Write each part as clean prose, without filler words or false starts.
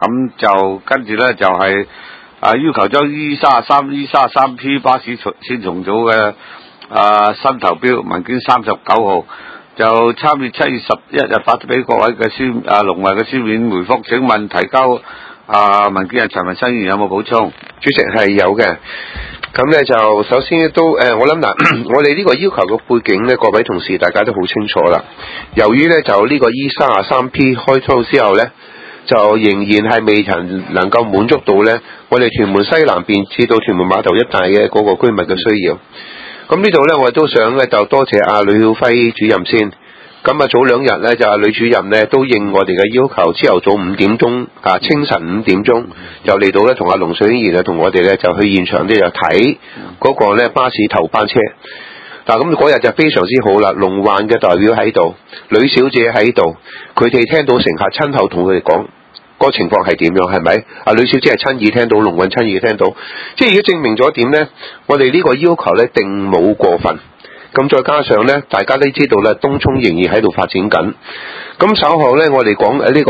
咁就跟住咧就係要求將 E33、E33P 巴士線重組嘅新投標文件39號就3月7月11日發俾各位嘅農運嘅書面回覆。請問提交文件人陳文新議員有冇補充？ 主席係有嘅。咁咧就首先都我諗嗱，我哋呢個要求嘅背景咧，各位同事大家都好清楚啦。由於咧就呢個 E33P 開通之後咧，就仍然係未曾能夠滿足到咧我哋屯門西南邊至到屯門碼頭一帶嘅嗰個居民嘅需要。咁呢度咧我哋都想咧就多謝呂曉輝主任先。咁早2日咧就呂主任咧都應我哋嘅要求，朝頭早5點鐘清晨5點鐘就嚟到咧同龍水議員同我哋咧就去現場咧就睇嗰個咧巴士頭班車。嗱咁嗰日就非常之好啦，龍運嘅代表喺度，呂小姐喺度，佢哋聽到乘客親口同佢哋講個情況係點樣，係咪？呂小姐係親耳聽到，龍運親耳聽到，即係已經證明咗點咧？我哋呢個要求咧定冇過分。咁再加上咧，大家都知道咧，東涌仍然喺度發展緊。咁稍後咧，我哋講呢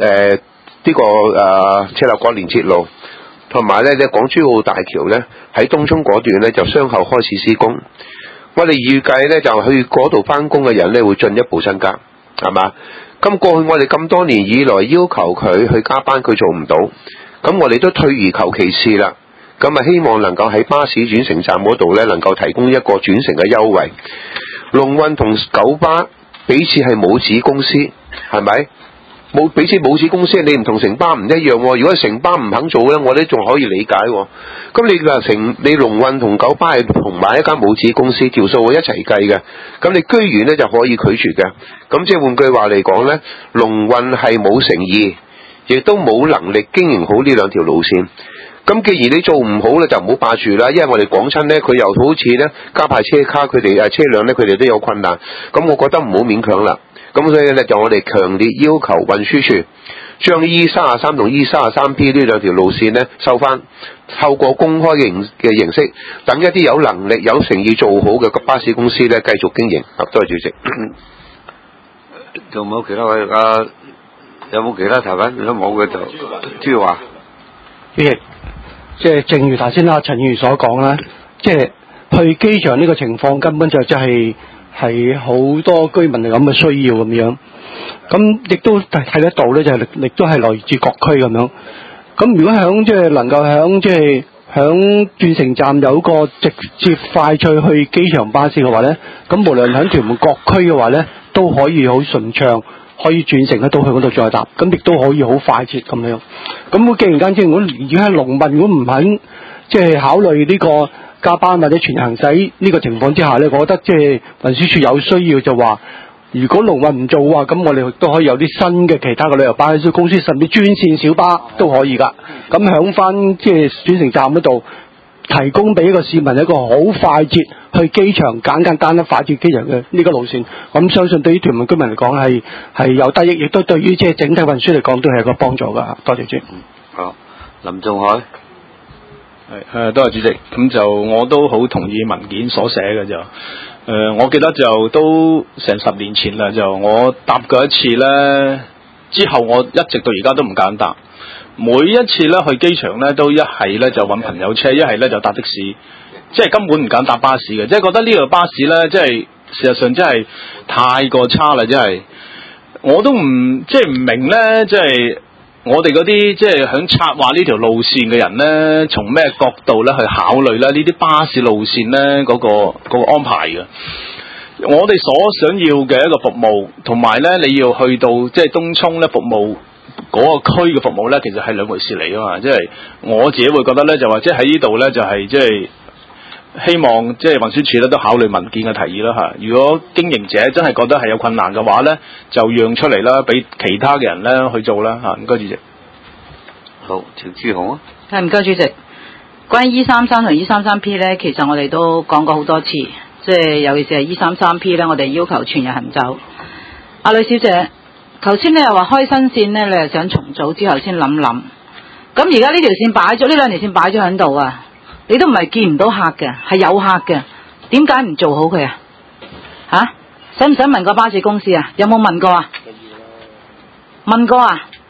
個赤鱲角連接路，同埋咧港珠澳大橋咧喺東涌嗰段咧就相後開始施工。我哋預計咧就去嗰度翻工嘅人咧會進一步增加，係嘛？咁過去我哋咁多年以來要求佢去加班，佢做唔到，咁我哋都退而求其次啦。咁希望能夠喺巴士轉乘站嗰度咧，能夠提供一個轉乘嘅優惠。龍運同九巴彼此係母子公司，係咪？彼此母子公司，你唔同城巴唔一樣喎。如果城巴唔肯做咧，我哋仲可以理解喎。咁你話你龍運同九巴係同埋一間母子公司，條數會一齊計嘅。咁你居然咧就可以拒絕嘅。咁即係換句話嚟講咧，龍運係冇誠意，亦都冇能力經營好呢兩條路線。咁既然你做唔好咧，就唔好霸住啦。因為我哋講親咧，佢又好似咧加派車卡，佢哋車輛咧，佢哋都有困難。咁我覺得唔好勉強啦。咁所以咧，就我哋強烈要求運輸署將 E33同 E33P 呢兩條路線咧收翻，透過公開嘅形式，等一啲有能力、有誠意做好嘅巴士公司咧繼續經營。多謝主席。 仲冇其他位有冇其他提問？如果冇嘅就朱耀華。 主席，即係正如頭先阿陳議員所講啦，即係去機場呢個情況根本就真係好多居民係咁嘅需要咁樣，咁亦都睇得到咧，就係亦都係來自各區咁樣。咁如果響即係能夠響轉乘站有個直接快脆去機場巴士嘅話咧，咁無論響屯門各區嘅話咧，都可以好順暢。可以轉乘得到去嗰度再搭，咁亦都可以好快捷咁樣。咁既然間如果而家龍運如果唔肯即係考慮呢個加班或者全行駛呢個情況之下咧，我覺得即係運輸署有需要就話，如果龍運唔做嘅話，咁我哋都可以有啲新嘅其他嘅旅遊巴士公司，甚至專線小巴都可以㗎。咁響翻即係轉乘站嗰度提供俾一個市民一個好快捷去機場簡單快捷機場嘅呢個路線，咁相信對於屯門居民嚟講係有得益，亦都對於即係整體運輸嚟講都係一個幫助㗎。多謝主席。 好，林仲海。 多謝主席。咁就我都好同意文件所寫嘅就，我記得就都成10年前啦，就我搭過一次咧，之後我一直到而家都唔敢搭。每一次咧去機場咧，都一係咧就揾朋友車，一係咧就搭的士，即係根本唔敢搭巴士嘅，即係覺得呢個巴士咧，即係事實上真係太過差啦，真係我都唔明咧，即係我哋嗰啲即係響策劃呢條路線嘅人咧，從咩角度咧去考慮咧呢啲巴士路線咧嗰個安排嘅。我哋所想要嘅一個服務，同埋咧你要去到即係東涌咧服務。嗰個區嘅服務咧，其實係兩回事嚟噶嘛，即係我自己會覺得咧，就話即係喺呢度咧，就係即係希望即係運輸署咧都考慮民建嘅提議啦嚇。如果經營者真係覺得係有困難嘅話咧，就讓出嚟啦，俾其他嘅人咧去做啦嚇。唔該主席。 好，陳志雄啊。 係唔該主席。關於 E33同 E33P 咧，其實我哋都講過好多次，即係尤其是係 E33P 咧，我哋要求全日行走。阿呂小姐。頭先你又話開新線咧，你又想重組之後先諗。咁而家呢條線擺咗，呢2條線擺咗喺度啊，你都唔係見唔到客嘅，係有客嘅，點解唔做好佢啊？嚇，使唔使問過巴士公司啊？有冇問過啊？問過啊？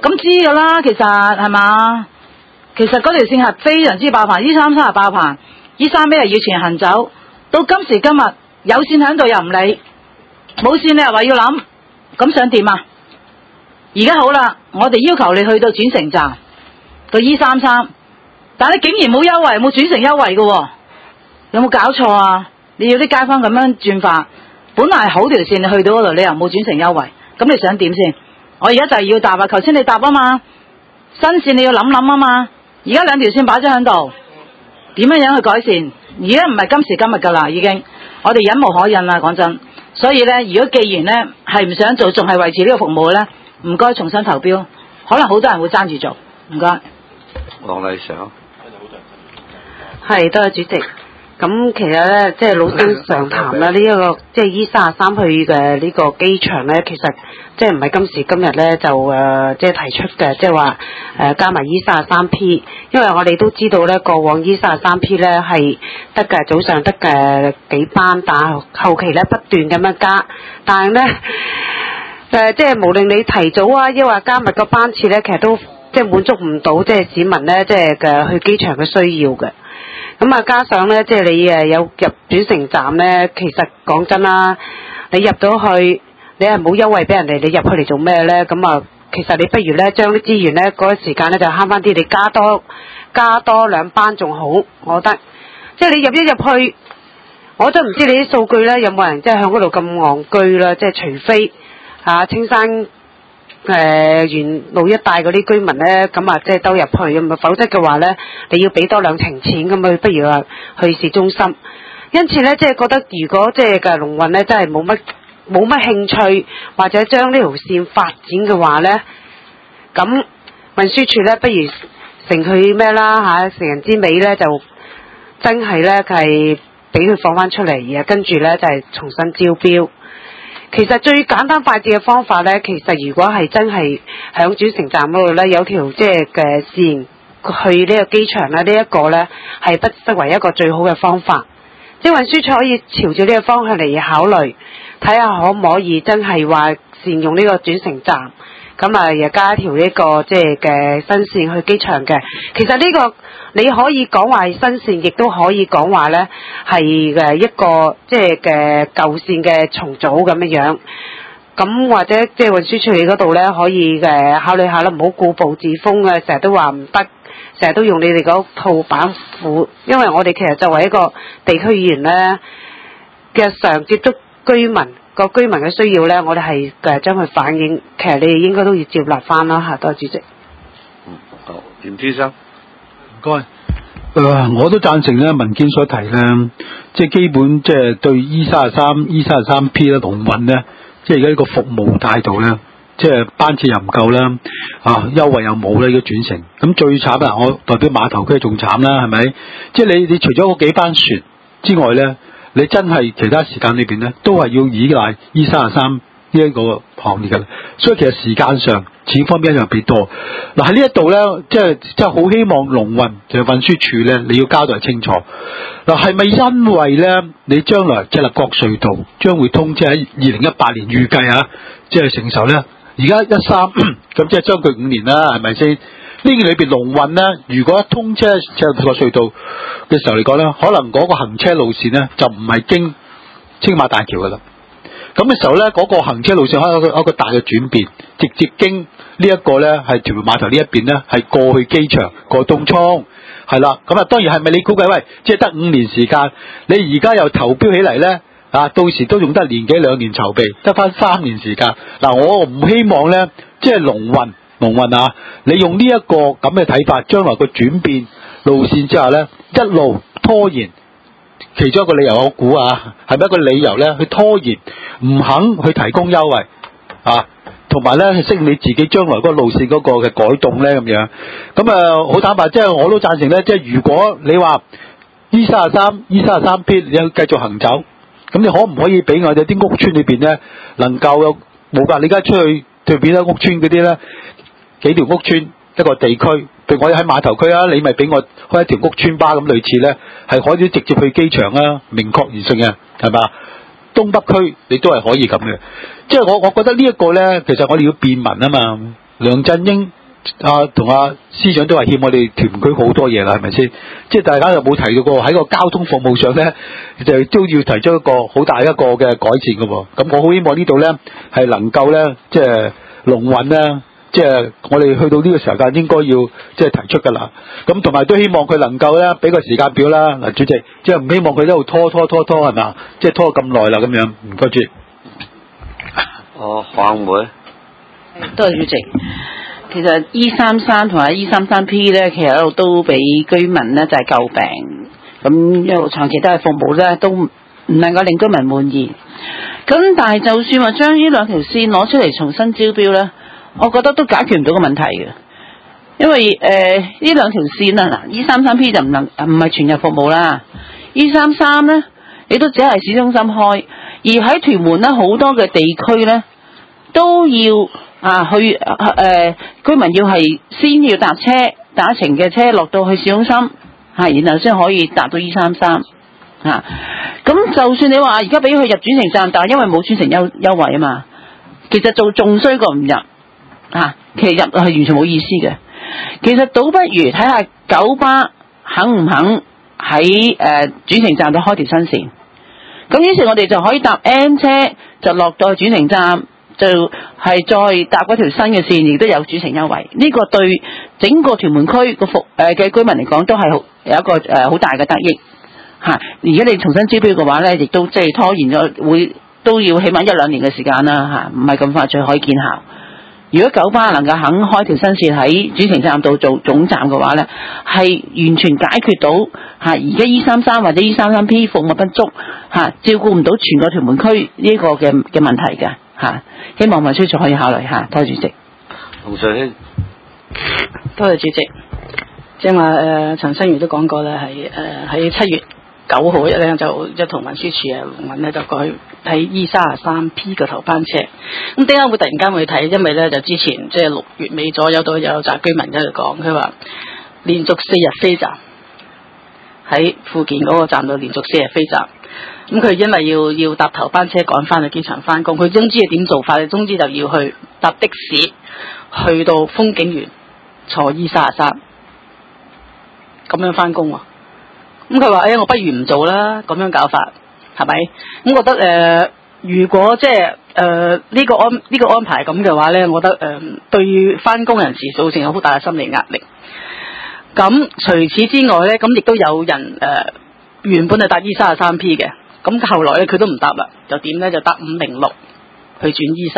咁知㗎啦，其實係嘛？其實嗰條線係非常之爆棚，E33係爆棚，E3A係要全行走。到今時今日有線喺度又唔理，冇線你又話要諗，咁想點啊？而家好啦，我哋要求你去到轉乘站個 E33，但係你竟然冇優惠，冇轉乘優惠嘅喎，有冇搞錯啊？你要啲街坊咁樣轉法，本來係好條線，你去到嗰度你又冇轉乘優惠，咁你想點先？我而家就係要答啊，頭先你答啊嘛，新線你要諗諗啊嘛，而家兩條線擺咗喺度，點樣去改善？而家唔係今時今日噶啦，已經我哋忍無可忍啦，講真。所以呢，如果既然呢係唔想做，仲係維持呢個服務呢，唔該重新投標，可能好多人會爭住做，唔該。 黃麗想， 係，多謝主席。咁其實咧，即係老生常談啦。呢一個即係 E33去嘅呢個機場咧，其實即係唔係今時今日咧就即係提出嘅，即係話加埋 E33P。因為我哋都知道咧，過往 E33P 咧係得嘅，早上得嘅幾班，但係後期咧不斷咁樣加，但係咧即係無論你提早啊，抑或加密個班次咧，其實都即係滿足唔到即係市民咧即係嘅去機場嘅需要嘅。咁啊，加上咧，即係你有入轉乘站咧，其實講真啦，你入到去，你係冇優惠俾人哋，你入去嚟做咩咧？咁啊，其實你不如咧將啲資源咧嗰個時間咧就慳翻啲，你加多2班仲好，我覺得。即係你入一入去，我都唔知你啲數據咧有冇人即係喺嗰度咁戇居啦，即係除非青山沿路一帶嗰啲居民咧，咁啊即係兜入去咁啊，否則嘅話咧，你要俾多2程錢咁啊，不如話去市中心。因此咧，即係覺得如果即係嘅龍運咧，真係冇乜興趣，或者將呢條線發展嘅話咧，咁運輸署咧不如乘佢咩啦成人之美咧，就真係咧係俾佢放翻出嚟，而跟住咧就係重新招標。其實最簡單快捷嘅方法咧，其實如果係真係響轉乘站嗰度咧，有條即係嘅線去呢個機場咧，呢一個咧係不失為一個最好嘅方法。即係運輸署可以朝住呢個方向嚟考慮，睇下可唔可以真係話善用呢個轉乘站，咁啊又加一條呢個即係嘅新線去機場嘅。其實呢個你可以講話係新線，亦都可以講話咧係嘅一個即係嘅舊線嘅重組咁樣。咁或者即係運輸署嗰度咧可以考慮下啦，唔好固步自封啊！成日都話唔得，成日都用你哋嗰套板斧。因為我哋其實作為一個地區議員咧，日常接觸居民嘅需要咧，我哋係將佢反映，其實你哋應該都要接納翻啦嚇。多謝主席。 好，嚴先生。 唔該。我都贊成咧文件所提咧，即係基本即係對 E33P 咧龍運咧，即係而家呢個服務態度咧，即係班次又唔夠啦，優惠又冇咧，呢個轉乘。咁最慘啦，我代表碼頭區仲慘啦，係咪？即係你除咗嗰幾班船之外咧，你真係其他時間裏邊咧，都係要依賴 E33呢一個行列嘅，所以其實時間上錢方面一樣變多。嗱喺呢一度咧，即係好希望龍運就運輸署咧，你要交代清楚。嗱係咪因為咧，你將來赤鱲角隧道將會通車喺2018年預計即係承受咧？而家13咁即係將佢5年啦，係咪先？呢件裏邊龍運咧，如果一通車赤鱲角隧道嘅時候嚟講咧，可能嗰個行車路線咧就唔係經青馬大橋噶啦。咁嘅時候咧，嗰個行車路線可能有一個大嘅轉變，直接經呢一個咧係屯門碼頭呢一邊咧，係過去機場過東涌，係啦。咁啊，當然係咪你估計喂，即係得5年時間，你而家又投標起嚟咧到時都用得1-2年籌備，得翻3年時間。嗱，我唔希望咧，即係龍運你用呢一個咁嘅睇法，將來個轉變路線之後咧，一路拖延。其中一個理由我估係咪一個理由咧？去拖延，唔肯去提供優惠同埋咧適應你自己將來嗰個路線嗰個嘅改動咧咁樣。咁好坦白，即係我都贊成咧。即係如果你話 E33P 你要繼續行走，咁你可唔可以俾我哋啲屋村裏邊咧能夠有冇㗎？你而家出去對面屋村嗰啲咧幾條屋村一個地區。譬如我喺碼頭區你咪俾我開一條屋村巴咁類似咧，係可以直接去機場明確而信嘅，係嘛？東北區你都係可以咁嘅，即係我覺得呢一個咧，其實我哋要便民啊嘛， 梁振英同司長都話欠我哋屯門區好多嘢啦，係咪先？即係大家有冇提到過喺個交通服務上咧，就都要提出一個好大一個嘅改善嘅喎。咁我好希望呢度咧係能夠咧，即係龍運咧，即係我哋去到呢個時間應該要即係提出㗎啦。咁同埋都希望佢能夠咧俾個時間表啦，嗱，主席，即係唔希望佢一路拖係咪啊？即係拖咁耐啦咁樣，唔該主席。 黃梅。 多謝主席。其實 E33同埋 E33P 咧，其實一路都俾居民咧就係詬病，咁一路長期都係服務咧都唔能夠令居民滿意。咁但係就算話將呢兩條線攞出嚟重新招標咧，我覺得都解決唔到個問題嘅，因為呢兩條線啊，嗱 E33P 就唔係全日服務啦 ，E33咧亦都只係市中心開，而喺屯門咧好多嘅地區咧都要。居民要係先要搭一程嘅車落到去市中心，然後先可以搭到 E33。咁就算你話而家俾佢入轉乘站，但係因為冇轉乘優惠啊嘛，其實仲衰過唔入。其實入係完全冇意思嘅。其實倒不如睇下九巴肯唔肯喺轉乘站度開條新線。咁於是我哋就可以搭 M 車就落到去轉乘站。就係再搭嗰條新嘅線，亦都有轉乘優惠。呢個對整個屯門區嘅居民嚟講，都係有一個好大嘅得益嚇。而家你重新招標嘅話咧，亦都即係拖延咗，都要起碼1-2年嘅時間啦嚇，唔係咁快就可以見效。如果九巴能夠肯開條新線喺轉乘站度做總站嘅話咧，係完全解決到嚇而家 E33或者 E33P 服務不足嚇，照顧唔到全個屯門區呢個嘅問題嘅。希望運輸署可以考慮下，多謝主席。 洪瑞興， 多謝主席。正話陳新如都講過咧，係喺7月9號咧就一同運輸署龍運咧就過去睇 E33P 個頭班車。咁點解會突然間去睇？因為咧就之前即係6月尾左右都有紮居民喺度講，佢話連續4日飛站喺附近嗰個站度連續4日飛站。咁佢因為要搭頭班車趕翻去機場翻工，佢總之係點做法？總之就要去搭的士去到風景園坐 E33咁樣翻工喎。咁佢話：我不如唔做啦，咁樣搞法係咪？咁覺得如果即係呢個安排咁嘅話咧，我覺得對翻工人士造成有好大嘅心理壓力。咁除此之外咧，咁亦都有人原本係搭 E33P 嘅。咁後來咧佢都唔搭啦，就點咧就搭506去轉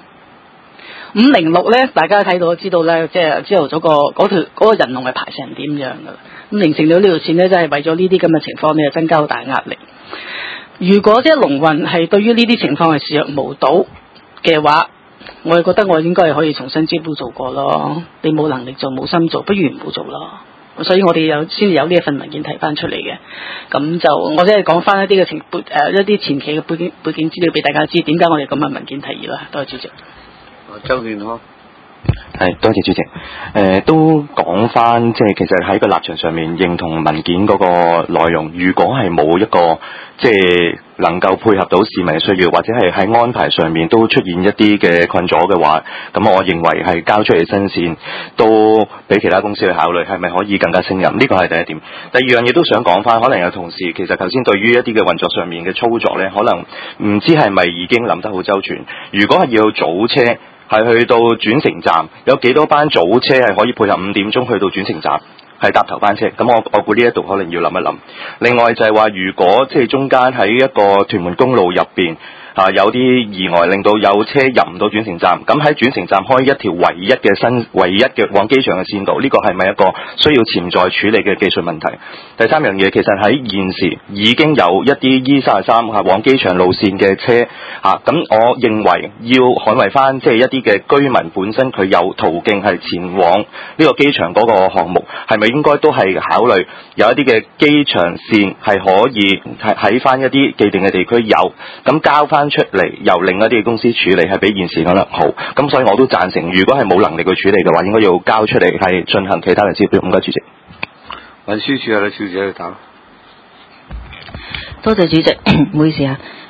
E33。506咧，大家睇到知道咧，即係朝頭早嗰個人龍係排成點樣噶啦。咁形成到呢條線咧，真係為咗呢啲咁嘅情況咧，增加好大壓力。如果即係龍運係對於呢啲情況係視若無睹嘅話，我覺得我應該係可以重新招標做過咯。你冇能力做冇心做，不如唔好做咯。所以我哋先至有呢一份文件提翻出嚟嘅，咁就我即係講翻一啲嘅一啲前期嘅背景資料俾大家知，點解我哋咁嘅文件提議啦。多謝主席。 周健康。 係，多謝主席。都講翻，即係其實喺個立場上面認同文件嗰個內容。如果係冇一個即係能夠配合到市民嘅需要，或者係喺安排上面都出現一啲嘅困阻嘅話，咁我認為係交出嚟新線都俾其他公司去考慮，係咪可以更加勝任？呢個係第一點。第二樣嘢都想講翻，可能有同事其實頭先對於一啲嘅運作上面嘅操作呢，可能唔知係咪已經諗得好周全。如果係要早車，係去到轉乘站，有幾多班早車係可以配合5點鐘去到轉乘站，係搭頭班車？咁我估呢一度可能要諗一諗。另外就係話，如果即係中間喺一個屯門公路入邊有啲意外，令到有車入唔到轉乘站，咁喺轉乘站開一條唯一嘅往機場嘅線道，呢個係咪一個需要潛在處理嘅技術問題？第三樣嘢，其實喺現時已經有一啲 E33往機場路線嘅車咁我認為要捍衛翻即係一啲嘅居民本身佢有途徑係前往呢個機場嗰個項目，係咪應該都係考慮有一啲嘅機場線係可以喺翻一啲既定嘅地區有，咁交翻出嚟由另一啲嘅公司處理，係比現時可能好。咁所以我都贊成，如果係冇能力去處理嘅話，應該要交出嚟係進行其他嘅招標。唔該主席。 運輸署有李小姐去答。 多謝主席，唔好意思啊。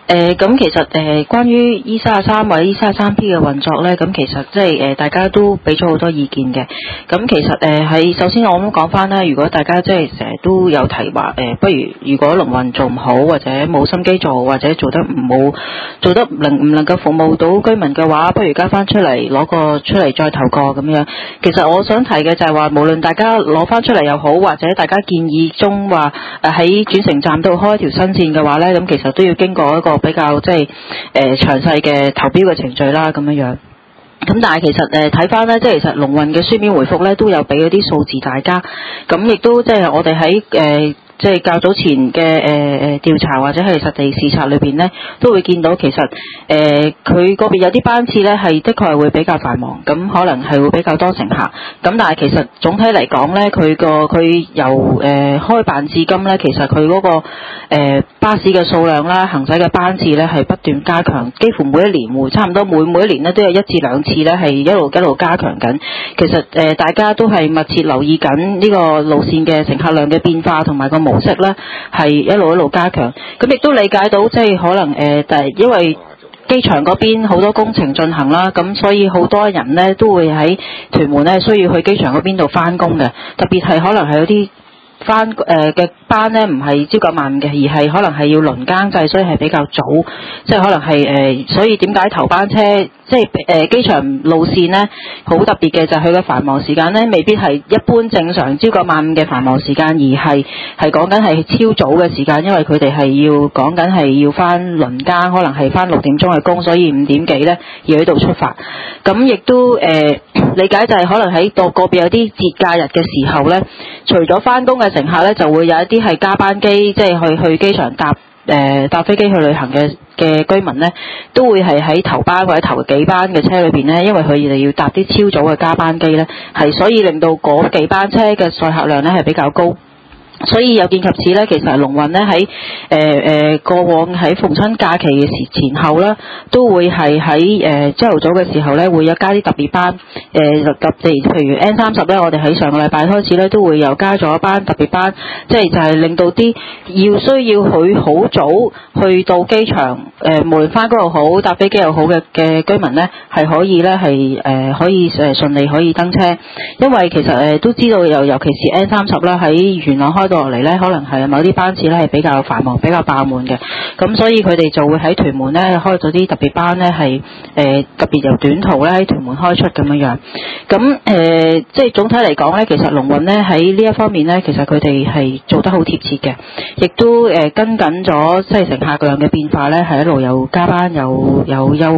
咁其實關於 E33或者 E33P 嘅運作咧，咁其實即係大家都俾咗好多意見嘅。咁其實喺首先我咁講翻啦，如果大家即係成日都有提話不如果龍運做唔好或者冇心機做或者做得唔能夠服務到居民嘅話，不如交翻出嚟攞個出嚟再投過咁樣。其實我想提嘅就係話，無論大家攞翻出嚟又好，或者大家建議中話喺轉乘站度開一條新線嘅話咧，咁其實都要經過一個比較即係詳細嘅投標嘅程序啦，咁樣。咁但係其實睇翻咧，即係其實龍運嘅書面回覆咧都有俾嗰啲數字大家，咁亦都即係我哋喺即係較早前嘅調查或者係實地視察裏邊呢，都會見到其實佢個別有啲班次呢係的確係會比較繁忙，咁可能係會比較多乘客。咁但係其實總體嚟講呢，佢由開辦至今呢，其實佢嗰個巴士嘅數量啦、行駛嘅班次呢係不斷加強，幾乎每一年差唔多每一年呢都有1至2次呢係一路加強緊。其實大家都係密切留意緊呢個路線嘅乘客量嘅變化同埋個模式咧係一路加強，咁亦都理解到即係可能因為機場嗰邊好多工程進行啦，咁所以好多人咧都會喺屯門咧需要去機場嗰邊度翻工嘅，特別係可能係有啲翻嘅班咧唔係朝9晚5嘅，而係可能係要輪更制，所以係比較早，即係可能係所以點解頭班車即係機場路線咧好特別嘅就係佢嘅繁忙時間咧未必係一般正常朝9晚5嘅繁忙時間，而係講緊係超早嘅時間，因為佢哋係要講緊係要翻輪更，可能係翻6點鐘嘅工，所以5點幾咧要喺度出發。咁亦都理解就係可能喺個別有啲節假日嘅時候咧，除咗翻工嘅乘客咧，就會有一啲係加班機，即係去機場搭飛機去旅行嘅居民咧，都會係喺頭班或者頭幾班嘅車裏邊咧，因為佢哋要搭啲超早嘅加班機咧，係所以令到嗰幾班車嘅載客量咧係比較高。所以有見及此咧，其實龍運咧喺過往喺逢親假期嘅前後咧，都會係喺朝頭早嘅時候咧，會有加啲特別班。譬如 N30咧，我哋喺上個禮拜開始咧，都會又加咗一班特別班，即係就係令到啲需要佢好早去到機場，無論翻工又好搭飛機又好嘅居民咧，係可以咧係可以順利可以登車。因為其實都知道尤其是 N30啦，喺元朗開到落嚟咧，可能係某啲班次咧係比較繁忙、比較爆滿嘅，咁所以佢哋就會喺屯門咧開咗啲特別班咧，係特別由短途咧喺屯門開出咁樣。咁即係總體嚟講咧，其實龍運咧喺呢一方面咧，其實佢哋係做得好貼切嘅，亦都跟緊咗即係乘客量嘅變化咧，係一路有加班，有優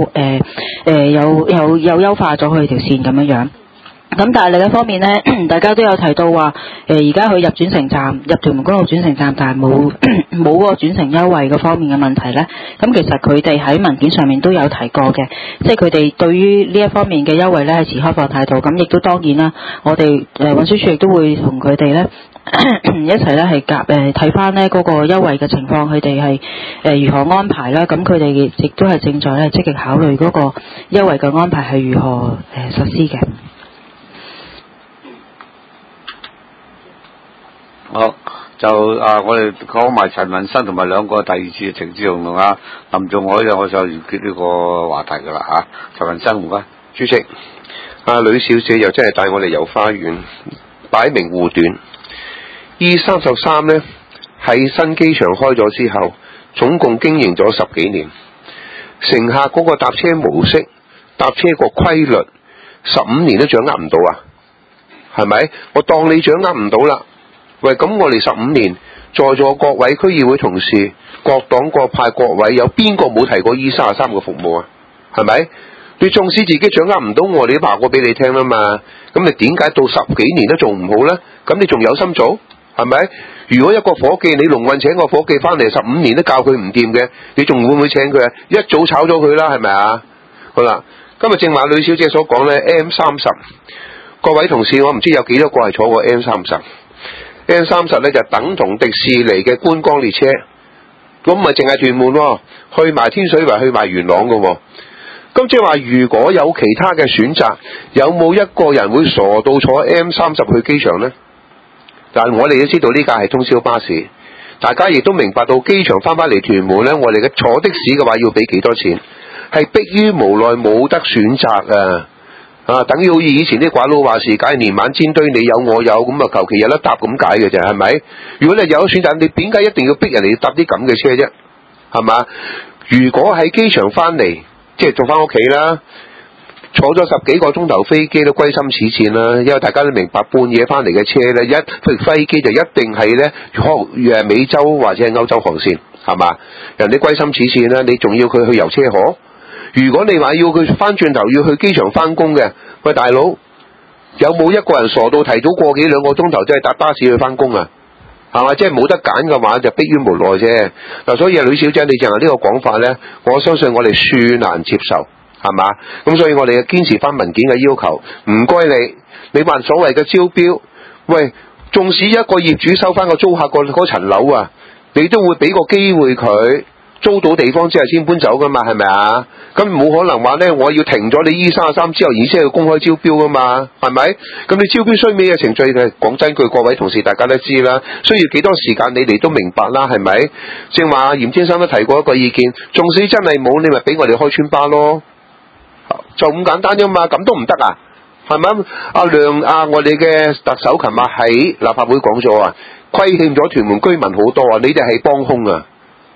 化咗佢條線咁樣。咁但係另一方面咧，大家都有提到話，而家佢入轉乘站，入屯門公路轉乘站，但係冇嗰個轉乘優惠嗰方面嘅問題咧。咁其實佢哋喺文件上面都有提過嘅，即係佢哋對於呢一方面嘅優惠咧係持開放態度。咁亦都當然啦，我哋運輸署亦都會同佢哋咧一齊咧係睇翻咧嗰個優惠嘅情況，佢哋係如何安排啦。咁佢哋亦都係正在咧積極考慮嗰個優惠嘅安排係如何實施嘅。 好，就我哋講埋陳文生同埋兩個第二次嘅程志雄同林仲海，我就完結呢個話題噶啦嚇。陳文生唔該， 主席，呂小姐又真係帶我哋遊花園，擺明護短。E33呢喺新機場開咗之後，總共經營咗10幾年，乘客嗰個搭車模式、搭車個規律，15年都掌握唔到啊，係咪？我當你掌握唔到啦。喂，咁我哋15年，在座各位區議會同事、各黨各派各位，有邊個冇提過 E33嘅服務啊？係咪？你縱使自己掌握唔到，我哋都話過俾你聽啦嘛。咁你點解到10幾年都做唔好呢？咁你仲有心做？係咪？如果一個伙計，你龍運請個伙計翻嚟15年都教佢唔掂嘅，你仲會唔會請佢啊？一早炒咗佢啦，係咪啊？好啦，今日正話呂小姐所講呢 M30， 各位同事，我唔知有幾多個係坐過 M30。M30 咧就等同迪士尼嘅觀光列車，咁唔係淨係屯門喎，去埋天水圍，去埋元朗嘅喎。咁即係話，如果有其他嘅選擇，有冇一個人會傻到坐 M30 去機場呢？但係我哋都知道呢架係通宵巴士， 大家亦都明白到機場翻返嚟屯門呢，我哋嘅坐的士嘅話要俾幾多錢，係迫於無奈冇得選擇啊！等於好似以前啲寡佬話事，梗係年晚煎堆，你有我有，咁啊求其有得搭咁解嘅啫，係咪？如果你有得選擇，你點解一定要逼人哋搭啲咁嘅車啫？係嘛？如果喺機場翻嚟，即係做翻屋企啦，坐咗10幾個鐘頭飛機都歸心似箭啦，因為大家都明白半夜翻嚟嘅車咧，飛機就一定係咧美洲或者係歐洲航線，係嘛？人哋歸心似箭啦，你仲要佢去遊車河？如果你話要佢翻轉頭要去機場翻工嘅，喂大佬，有冇一個人傻到提早過幾兩個鐘頭即係搭巴士去翻工啊？係嘛？即係冇得揀嘅話，就迫於無奈啫。嗱，所以呂小姐你淨係呢個講法咧，我相信我哋恕難接受，係嘛？咁所以我哋堅持翻文件嘅要求，唔該你話所謂嘅招標，喂，縱使一個業主收翻個租客嗰層樓啊，你都會俾個機會佢租到地方之後先搬走噶嘛，係咪啊？咁冇可能話咧，我要停咗你 E33之後，然之後要公開招標噶嘛，係咪？咁你招標需咩嘅程序嘅？講真句，各位同事大家都知啦，需要幾多時間你哋都明白啦，係咪？正話嚴先生都提過一個意見，縱使真係冇，你咪俾我哋開村巴咯，就咁簡單啫嘛，咁都唔得啊？係咪？阿亮我哋嘅特首琴日喺立法會講咗啊，虧欠咗屯門居民好多啊，你哋係幫兇啊！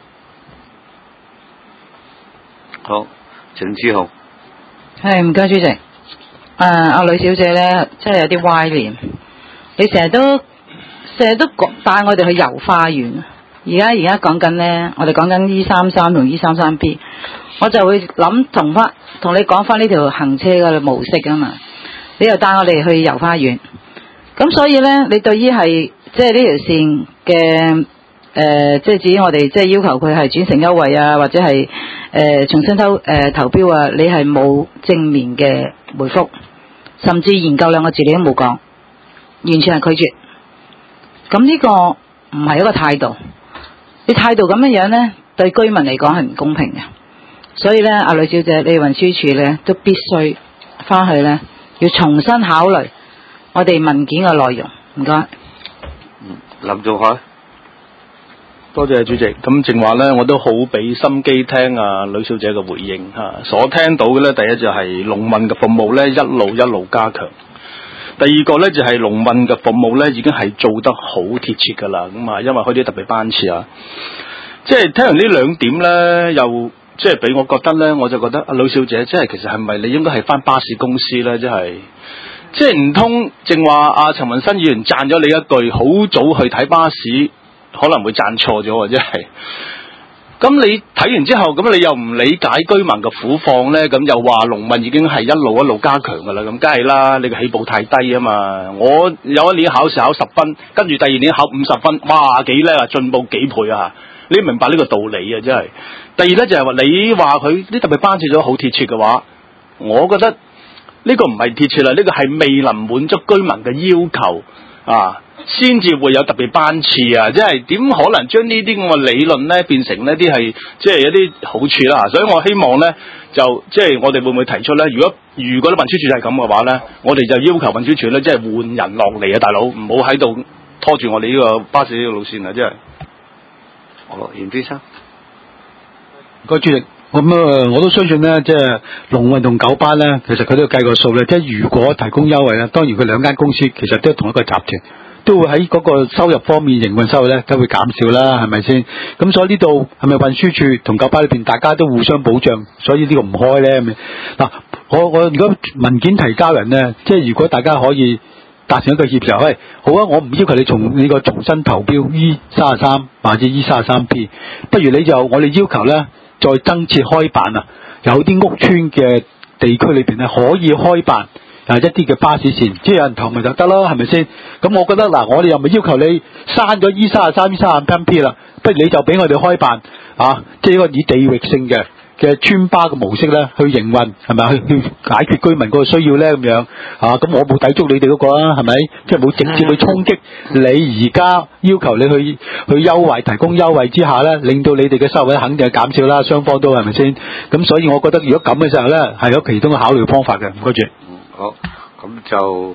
好，陳志豪。 係，唔該主席。阿呂小姐咧，真係有啲歪念。你成日都帶我哋去遊花園。而家講緊咧，我哋講緊 E33同 E33B， 我就會諗同你講翻呢條行車嘅模式啊嘛。你又帶我哋去遊花園，咁所以咧，你對於係即係呢條線嘅即係至於我哋即係要求佢係轉乘優惠啊，或者係重新投標啊，你係冇正面嘅回覆，甚至研究2個字你都冇講，完全係拒絕。咁呢個唔係一個態度，你態度咁樣咧，對居民嚟講係唔公平嘅。所以咧，阿呂小姐，你運輸署咧都必須翻去咧，要重新考慮我哋文件嘅內容。唔該。 林仲海。 多謝主席。咁正話咧，我都好俾心機聽呂小姐嘅回應嚇。所聽到嘅咧，第一就係龍運嘅服務咧，一路加強。第二個咧就係龍運嘅服務咧，已經係做得好貼切㗎啦。咁啊，因為開啲特別班次啊，即係聽完呢兩點咧，又即係俾我覺得咧，我就覺得呂小姐，即係其實係咪你應該係返巴士公司咧？即係唔通正話陳文新議員讚咗你一句，好早去睇巴士。可能會讚錯咗，真係。咁你睇完之後，咁你又唔理解居民嘅苦況呢？咁又話龍運已經係一路加強㗎啦。咁梗係啦，你嘅起步太低啊嘛。我有一年考試考10分，跟住第二年考50分，哇幾叻啊，進步幾倍啊！你明白呢個道理啊，真係。第二呢，就係話你話佢啲特別班次咗好貼切嘅話，我覺得呢個唔係貼切啦，呢個係未能滿足居民嘅要求啊。先至會有特別班次啊！即係點可能將呢啲咁嘅理論咧變成呢啲係即係一啲好處啦？所以我希望咧就即係我哋會唔會提出咧？如果運輸署係咁嘅話咧，我哋就要求運輸署咧即係換人落嚟啊！大佬唔好喺度拖住我哋呢個巴士呢個路線啊！真係。 好，嚴先生。 唔該主席。咁我都相信咧，即係龍運同九巴咧，其實佢都計過數咧。即係如果提供優惠咧，當然佢兩間公司其實都係同一個集團，都會喺嗰個收入方面營運收入咧都會減少啦，係咪先？咁所以呢度係咪運輸署同九巴裏邊大家都互相保障，所以呢個唔開咧？嗱，我如果文件提交人咧，即係如果大家可以達成一個協議，喂，好啊，我唔要求你重新投標 E33或者 E33P， 不如我哋要求咧。再增設開辦啊！有啲屋邨嘅地區裏邊咧，可以開辦一啲嘅巴士線，即係有人投咪就得咯，係咪先？咁我覺得嗱，我哋又咪要求你刪咗 E33、E33P 啦，不如你就俾我哋開辦啊！即係一個以地域性嘅村巴嘅模式咧去營運，係咪去解決居民嗰個需要咧咁樣啊？咁我冇抵觸你哋嗰個啊，係咪？即係冇直接去衝擊你而家要求你去優惠提供優惠之下咧，令到你哋嘅收入肯定係減少啦，雙方都係咪先？咁所以我覺得如果咁嘅時候咧，係有其中嘅考慮方法嘅。唔該住。 好，咁就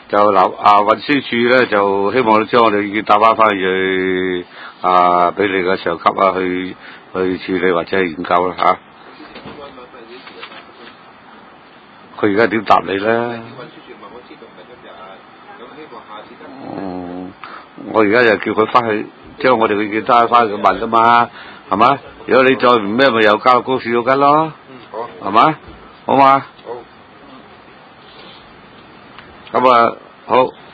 就運輸署咧就希望將我哋意見打翻去俾你嘅上級去處理或者係研究啦嚇。佢而家點答你咧？我而家就叫佢翻去將我哋嘅意見打翻去問啊嘛，係嘛？如果你再唔咩，咪又交高少緊咯，係嘛？好嘛？好。咁好。